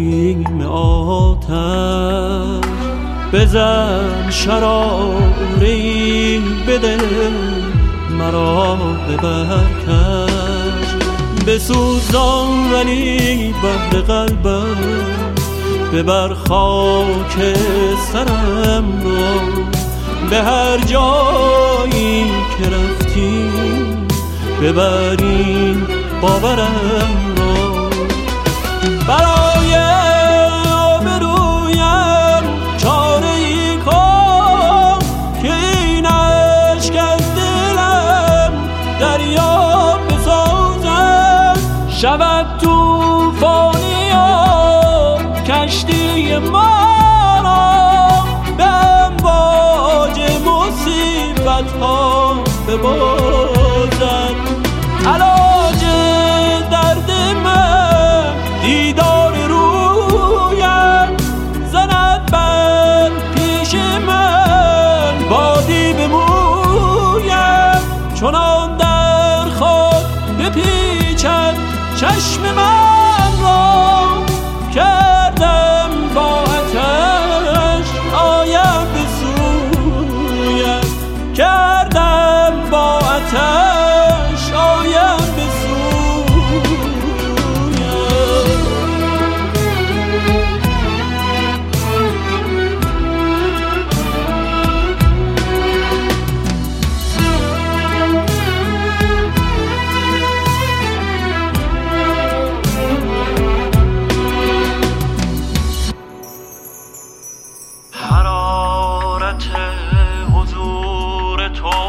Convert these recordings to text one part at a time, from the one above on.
حریم آتش بزن شراره‌ای بده مرا ببر کش بسوزان ولی بحر قلبم ببر خاک سرم را به هر جایی که رفتی ببرین باورم را برای آبرویم چاره ای کن که این عشق از دلم دریا بسازم شود توفانی و کشتی ما را به امواج مصیبت ها ببازد علاج درد من دیدار رویم زند بر پیش من بادی به مویم چنان در خود بپیچد چشم من را کردم با آتش آیم به سویم کردم با آتش آیم به حرارت حضور تو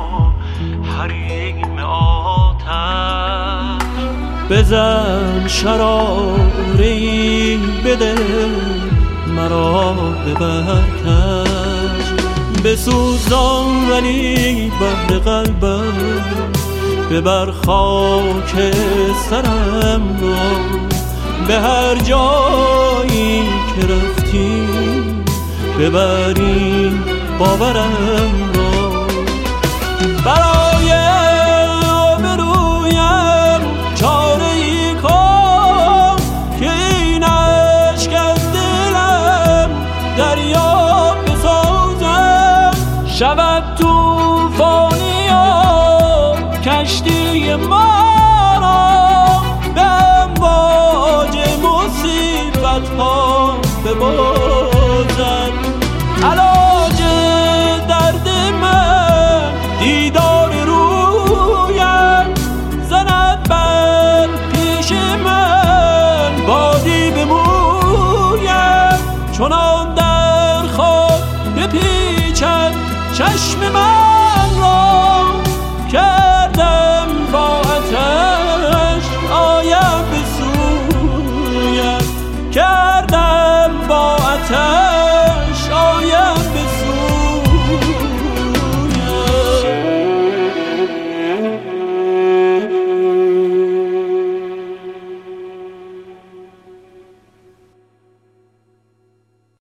حریم آتش بزن شراره‌ای بده مرا ببر کش بسوزان ولی بحر قلبم ببر خاک سرم را به هر جایی که رفتی ببرین باورم را برای آبرویم چاره ای کن که این عشق از دلم دریا بسازم شود توفانی و کشتی ما را به امواج مصیبت ها ببازد علاج درد من دیدار رویم زند بر پیش من بادی به مویم چنان در خود بپیچد چشم من را که